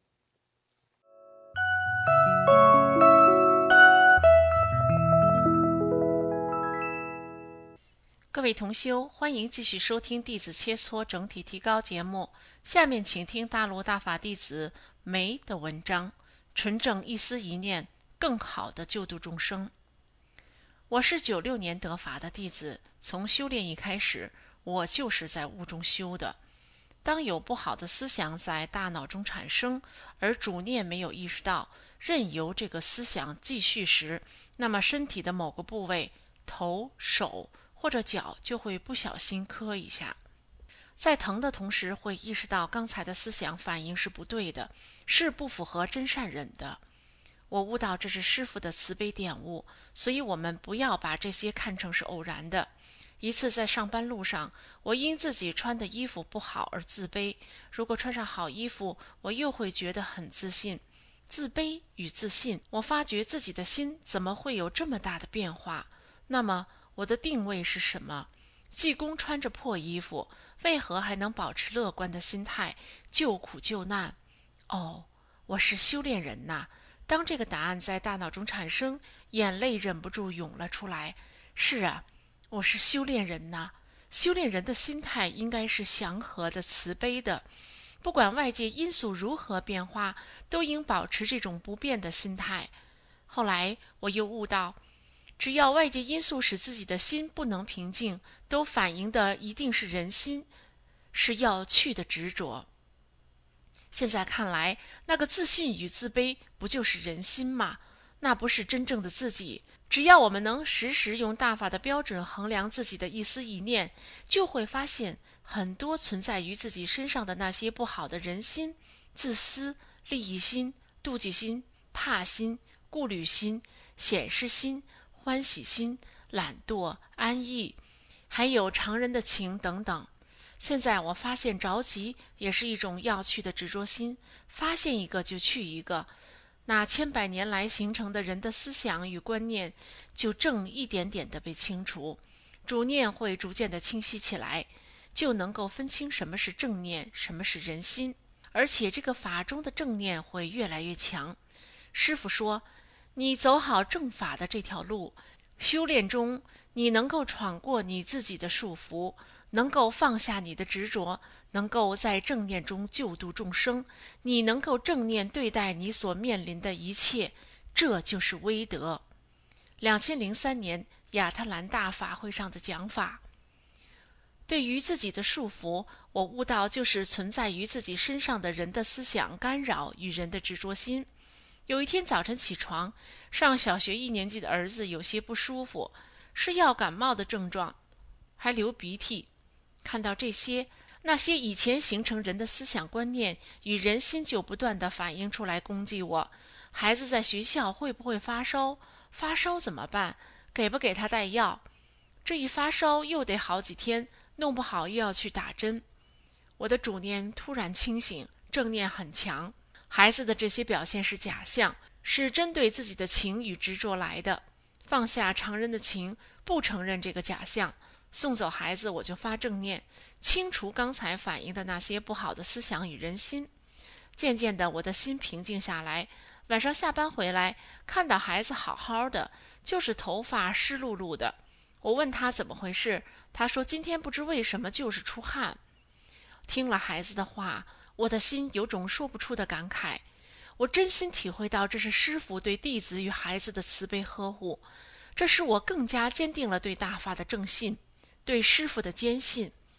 各位同修，欢迎继续收听弟子切磋整体提高节目。下面请听大陆大法弟子梅的文章：纯正一丝一念，更好的救度众生。我是96年得法的弟子，从修炼一开始，我就是在悟中修的。当有不好的思想在大脑中产生，而主念没有意识到，任由这个思想继续时，那么身体的某个部位，头、手或者脚就会不小心磕一下。在疼的同时，会意识到刚才的思想反应是不对的，是不符合真善忍的。我悟到这是师父的慈悲点悟，所以我们不要把这些看成是偶然的。一次在上班路上，我因自己穿的衣服不好而自卑，如果穿上好衣服，我又会觉得很自信。自卑与自信，我发觉自己的心怎么会有这么大的变化？那么我的定位是什么？济公穿着破衣服，为何还能保持乐观的心态，救苦救难？哦，我是修炼人呐！当这个答案在大脑中产生，眼泪忍不住涌了出来。是啊，我是修炼人呐！修炼人的心态应该是祥和的、慈悲的，不管外界因素如何变化，都应保持这种不变的心态。后来我又悟到，只要外界因素使自己的心不能平静，都反映的一定是人心，是要去的执着。现在看来，那个自信与自卑不就是人心吗？那不是真正的自己。只要我们能时时用大法的标准衡量自己的一丝一念，就会发现很多存在于自己身上的那些不好的人心、自私、利益心、妒忌心、怕心、顾虑心、显示心、欢喜心、懒惰、安逸，还有常人的情等等。现在我发现着急也是一种要去的执着心，发现一个就去一个，那千百年来形成的人的思想与观念就正一点点的被清除，主念会逐渐的清晰起来，就能够分清什么是正念，什么是人心，而且这个法中的正念会越来越强。师父说，你走好正法的这条路，修炼中你能够闯过你自己的束缚，能够放下你的执着，能够在正念中救度众生，你能够正念对待你所面临的一切，这就是威德。2003年亚特兰大法会上的讲法。对于自己的束缚，我悟到就是存在于自己身上的人的思想干扰与人的执着心。有一天早晨起床，上小学1年级的儿子有些不舒服，是要感冒的症状，还流鼻涕。看到这些，那些以前形成人的思想观念与人心就不断地反映出来攻击我。孩子在学校会不会发烧？发烧怎么办？给不给他带药？这一发烧又得好几天，弄不好又要去打针。我的主念突然清醒，正念很强。孩子的这些表现是假象，是针对自己的情与执着来的。放下常人的情，不承认这个假象，送走孩子，我就发正念，清除刚才反映的那些不好的思想与人心。渐渐的，我的心平静下来。晚上下班回来，看到孩子好好的，就是头发湿漉漉的。我问他怎么回事，他说今天不知为什么就是出汗。听了孩子的话，我的心有种说不出的感慨。我真心体会到这是师父对弟子与孩子的慈悲呵护，这使我更加坚定了对大法的正信，对师父的坚信。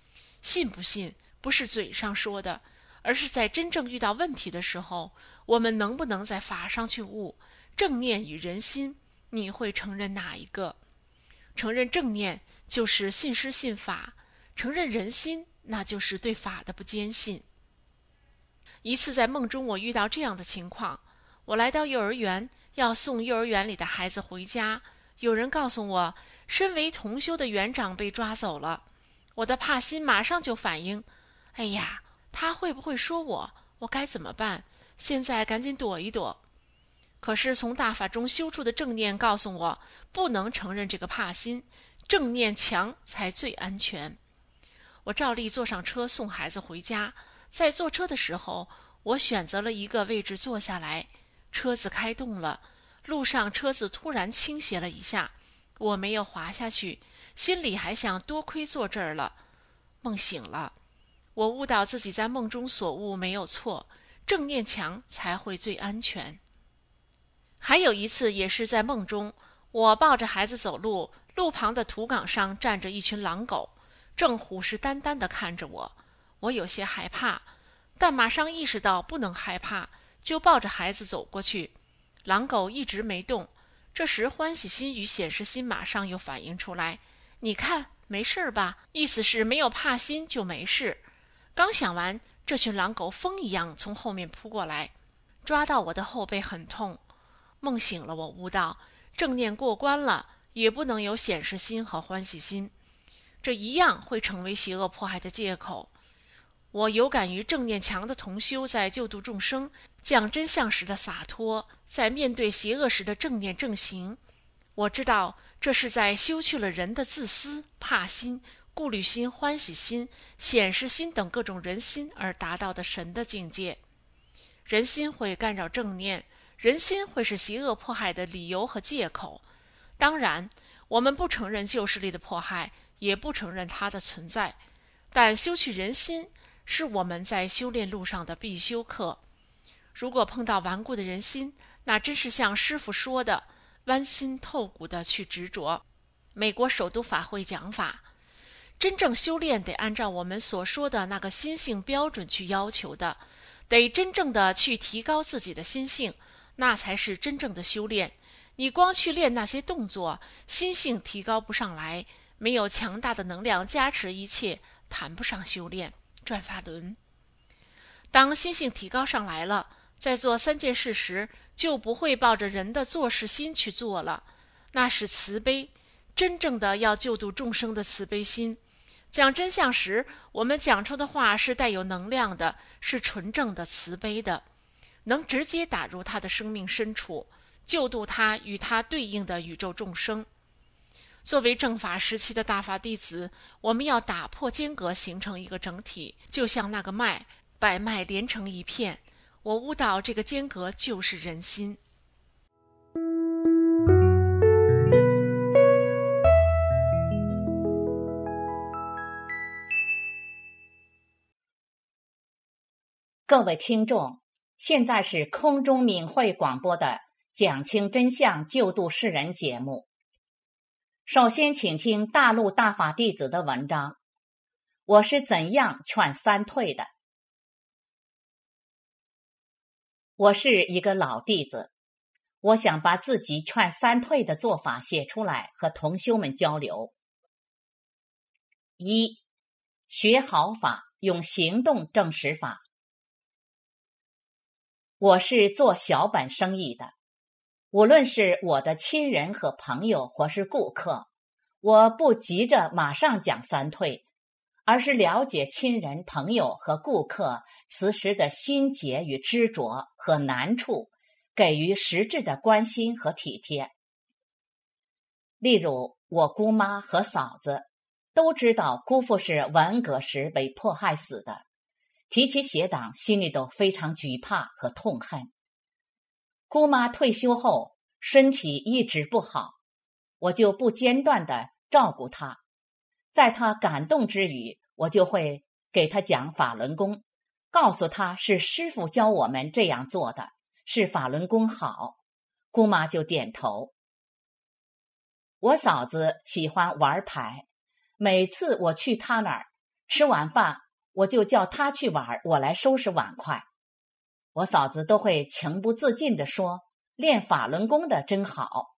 信不信不是嘴上说的，而是在真正遇到问题的时候，我们能不能在法上去悟正念与人心？你会承认哪一个？承认正念就是信师信法，承认人心那就是对法的不坚信。一次在梦中我遇到这样的情况，我来到幼儿园，要送幼儿园里的孩子回家，有人告诉我身为同修的园长被抓走了。我的怕心马上就反应，哎呀，他会不会说我该怎么办？现在赶紧躲一躲。可是从大法中修出的正念告诉我，不能承认这个怕心，正念强才最安全。我照例坐上车送孩子回家，在坐车的时候，我选择了一个位置坐下来，车子开动了，路上车子突然倾斜了一下，我没有滑下去，心里还想多亏坐这儿了。梦醒了，我悟到自己在梦中所悟没有错，正念强才会最安全。还有一次也是在梦中，我抱着孩子走路，路旁的土岗上站着一群狼狗，正虎视眈眈地看着我。我有些害怕，但马上意识到不能害怕，就抱着孩子走过去。狼狗一直没动，这时欢喜心与显示心马上又反应出来，你看没事吧，意思是没有怕心就没事。刚想完，这群狼狗风一样从后面扑过来，抓到我的后背很痛。梦醒了，我悟到正念过关了，也不能有显示心和欢喜心，这一样会成为邪恶迫害的借口。我有感于正念强的同修在救度众生、讲真相时的洒脱，在面对邪恶时的正念正行。我知道这是在修去了人的自私、怕心、顾虑心、欢喜心、显示心等各种人心而达到的神的境界。人心会干扰正念，人心会是邪恶迫害的理由和借口。当然，我们不承认旧势力的迫害，也不承认它的存在，但修去人心是我们在修炼路上的必修课。如果碰到顽固的人心，那真是像师父说的，剜心透骨的去执着。美国首都法会讲法，真正修炼得按照我们所说的那个心性标准去要求的，得真正的去提高自己的心性，那才是真正的修炼。你光去练那些动作，心性提高不上来，没有强大的能量加持一切，谈不上修炼。转法轮，当心性提高上来了，在做三件事时，就不会抱着人的做事心去做了，那是慈悲，真正的要救度众生的慈悲心。讲真相时，我们讲出的话是带有能量的，是纯正的慈悲的，能直接打入他的生命深处，救度他与他对应的宇宙众生。作为正法时期的大法弟子，我们要打破间隔，形成一个整体，就像那个脉，百脉连成一片。我悟到这个间隔就是人心。 各位听众，现在是空中敏慧广播的讲清真相救度世人节目。首先请听大陆大法弟子的文章，我是怎样劝三退的。我是一个老弟子，我想把自己劝三退的做法写出来和同修们交流。一、学好法，用行动证实法。我是做小本生意的，无论是我的亲人和朋友或是顾客，我不急着马上讲三退，而是了解亲人、朋友和顾客此时的心结与执着和难处，给予实质的关心和体贴。例如，我姑妈和嫂子都知道姑父是文革时被迫害死的，提起邪党，心里都非常惧怕和痛恨。姑妈退休后，身体一直不好，我就不间断地照顾她。在她感动之余，我就会给她讲法轮功，告诉她是师父教我们这样做的，是法轮功好。姑妈就点头。我嫂子喜欢玩牌，每次我去她那儿， 吃完饭我就叫他去玩，我来收拾碗筷。我嫂子都会情不自禁地说，练法轮功的真好。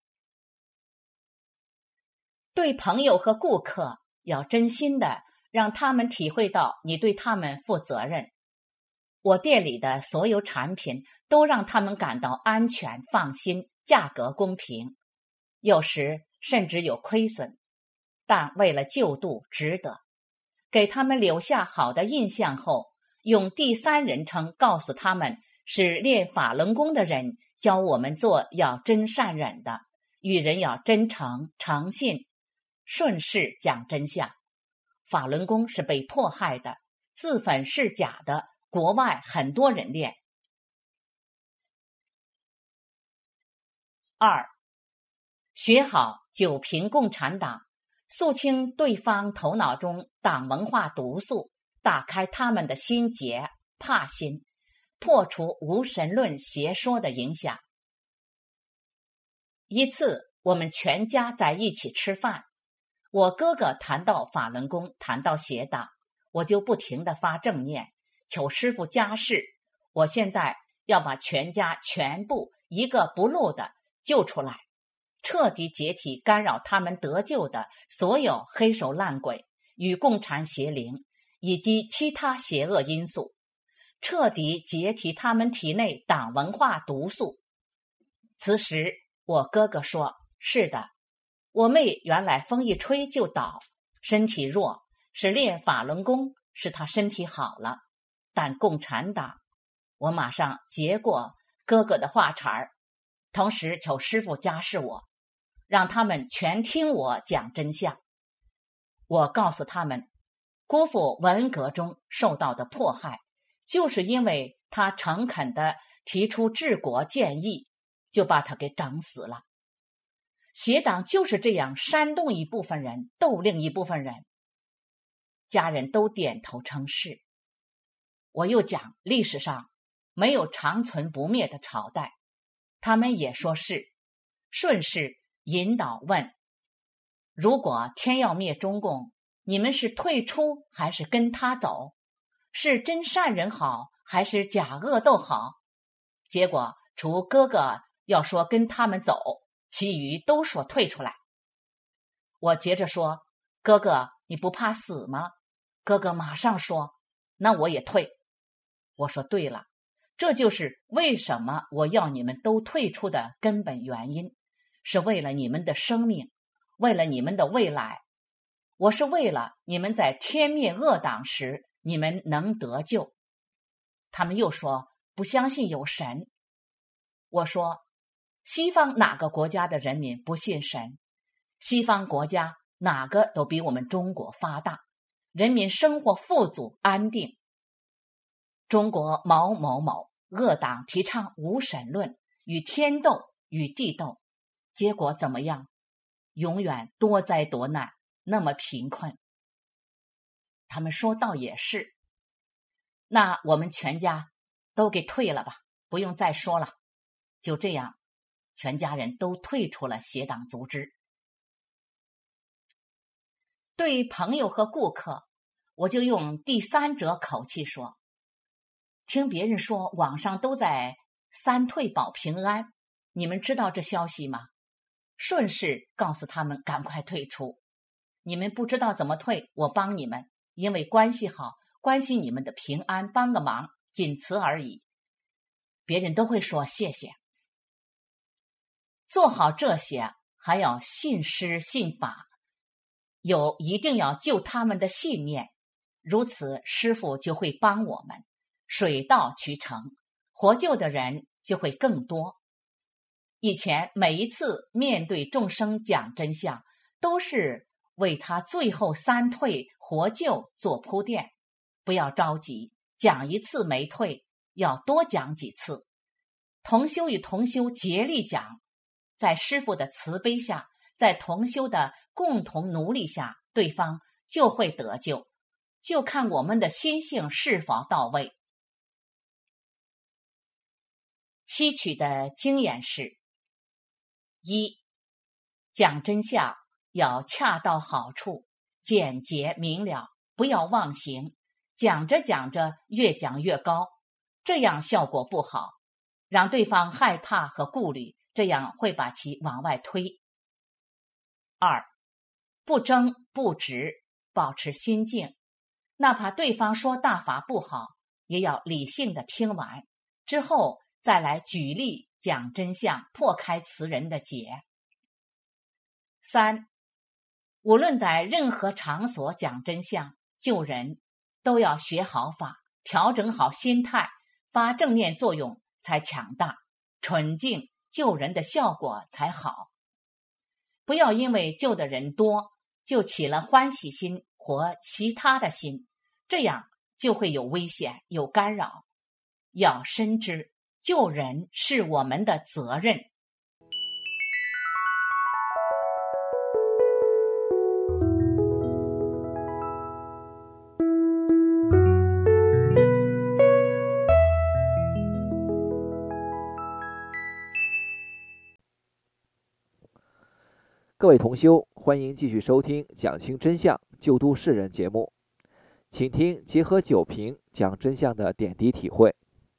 对朋友和顾客要真心的让他们体会到你对他们负责任。我店里的所有产品都让他们感到安全放心，价格公平，有时甚至有亏损，但为了救度值得。给他们留下好的印象后，用第三人称告诉他们是练法轮功的人教我们做要真善忍的，与人要真诚诚信，顺势讲真相。法轮功是被迫害的，自焚是假的，国外很多人练。2. 学好九评共产党，肃清对方头脑中党文化毒素，打开他们的心结怕心，破除无神论邪说的影响。一次我们全家在一起吃饭，我哥哥谈到法轮功，谈到邪党，我就不停地发正念，求师父加示，我现在要把全家全部一个不漏的救出来，彻底解体干扰他们得救的所有黑手烂鬼与共产邪灵以及其他邪恶因素，彻底解体他们体内党文化毒素。此时我哥哥说，是的，我妹原来风一吹就倒，身体弱，是练法轮功使她身体好了，但共产党……我马上接过哥哥的话茬儿，同时求师父加示我，让他们全听我讲真相。我告诉他们，姑父文革中受到的迫害，就是因为他诚恳地提出治国建议，就把他给整死了。邪党就是这样煽动一部分人，斗另一部分人。家人都点头称是。我又讲历史上没有长存不灭的朝代，他们也说是。顺势引导问，如果天要灭中共，你们是退出还是跟他走？是真善人好还是假恶斗好？结果除哥哥要说跟他们走，其余都说退出来。我接着说，哥哥你不怕死吗？哥哥马上说，那我也退。我说对了，这就是为什么我要你们都退出的根本原因，是为了你们的生命，为了你们的未来。我是为了你们在天灭恶党时你们能得救。他们又说不相信有神。我说西方哪个国家的人民不信神？西方国家哪个都比我们中国发达，人民生活富足安定。中国某某某恶党提倡无神论，与天斗与地斗，结果怎么样？永远多灾多难，那么贫困。他们说倒也是，那我们全家都给退了吧，不用再说了。就这样，全家人都退出了邪党组织。对朋友和顾客，我就用第三者口气说，听别人说网上都在三退保平安，你们知道这消息吗？顺势告诉他们赶快退出。你们不知道怎么退，我帮你们，因为关系好，关心你们的平安，帮个忙，仅此而已。别人都会说谢谢。做好这些，还要信师信法，一定要救他们的信念，如此师父就会帮我们，水到渠成，活救的人就会更多。以前每一次面对众生讲真相，都是为他最后三退活救做铺垫。不要着急，讲一次没退，要多讲几次。同修与同修竭力讲，在师父的慈悲下，在同修的共同努力下，对方就会得救，就看我们的心性是否到位。吸取的经验是：一、讲真相要恰到好处，简洁明了， 不要妄行，讲着讲着越讲越高，这样效果不好，让对方害怕和顾虑，这样会把其往外推。2. 不争不执，保持心静，哪怕对方说大法不好，也要理性的听完，之后再来举例讲真相，破开词人的结。3. 无论在任何场所讲真相救人，都要学好法，调整好心态，发正面作用才强大，纯净救人的效果才好。不要因为救的人多就起了欢喜心或其他的心，这样就会有危险有干扰。要深知救人是我们的责任。 各位同修，欢迎继续收听讲清真相救度世人节目，请听结合九评讲真相的点滴体会。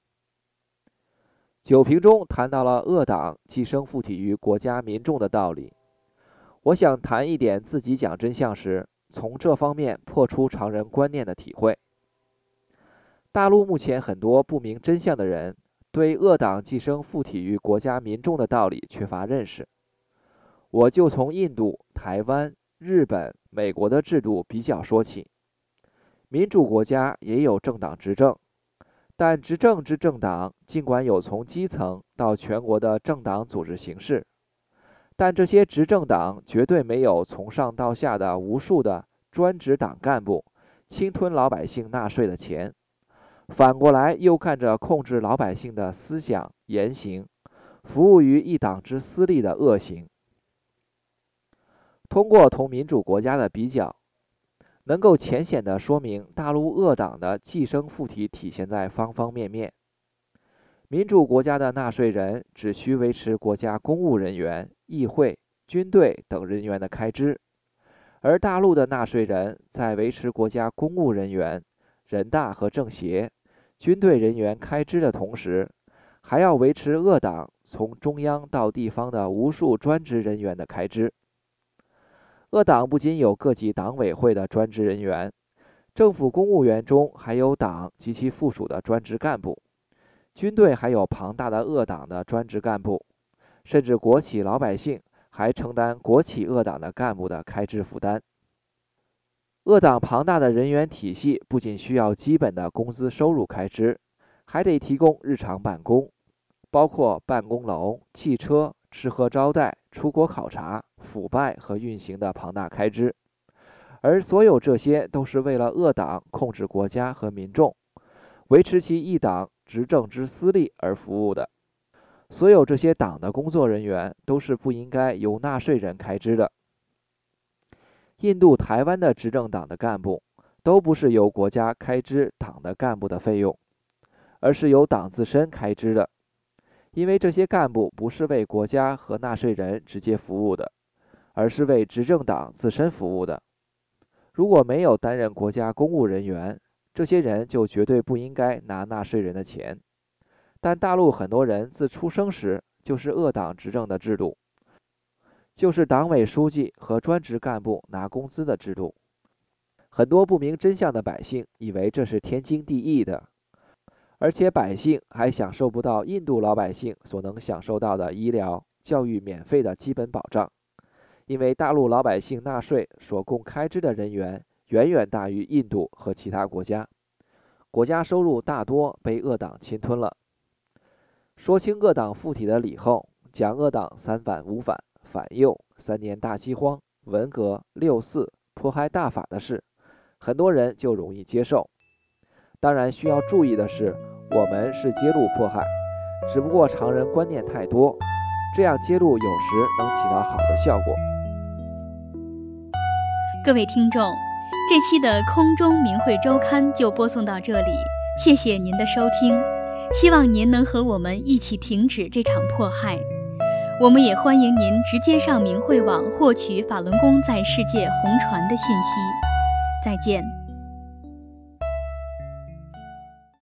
九评中谈到了恶党寄生附体于国家民众的道理，我想谈一点自己讲真相时从这方面破除常人观念的体会。大陆目前很多不明真相的人对恶党寄生附体于国家民众的道理缺乏认识。我就从印度、台湾、日本、美国的制度比较说起。民主国家也有政党执政，但执政之政党尽管有从基层到全国的政党组织形式，但这些执政党绝对没有从上到下的无数的专职党干部侵吞老百姓纳税的钱，反过来又干着控制老百姓的思想言行，服务于一党之私利的恶行。通过同民主国家的比较，能够浅显地说明大陆恶党的寄生附体体现在方方面面。民主国家的纳税人只需维持国家公务人员、议会、军队等人员的开支，而大陆的纳税人在维持国家公务人员、人大和政协、军队人员开支的同时，还要维持恶党从中央到地方的无数专职人员的开支。恶党不仅有各级党委会的专职人员，政府公务员中还有党及其附属的专职干部，军队还有庞大的恶党的专职干部，甚至国企老百姓还承担国企恶党的干部的开支负担。恶党庞大的人员体系不仅需要基本的工资收入开支，还得提供日常办公，包括办公楼、汽车、吃喝招待、出国考察、腐败和运行的庞大开支，而所有这些都是为了恶党控制国家和民众，维持其一党执政之私利而服务的。所有这些党的工作人员都是不应该由纳税人开支的。印度、台湾的执政党的干部都不是由国家开支党的干部的费用，而是由党自身开支的。因为这些干部不是为国家和纳税人直接服务的，而是为执政党自身服务的。如果没有担任国家公务人员，这些人就绝对不应该拿纳税人的钱。但大陆很多人自出生时就是恶党执政的制度，就是党委书记和专职干部拿工资的制度。很多不明真相的百姓以为这是天经地义的，而且百姓还享受不到印度老百姓所能享受到的医疗、教育免费的基本保障，因为大陆老百姓纳税所供开支的人员远远大于印度和其他国家，国家收入大多被恶党侵吞了。说清恶党附体的理后，讲恶党三反五反、反右、3年大饥荒、文革、6四、迫害大法的事，很多人就容易接受。当然需要注意的是，我们是揭露迫害，只不过常人观念太多，这样揭露有时能起到好的效果。 各位听众，这期的空中明慧周刊就播送到这里，谢谢您的收听，希望您能和我们一起停止这场迫害。我们也欢迎您直接上明慧网获取法轮功在世界红传的信息。再见。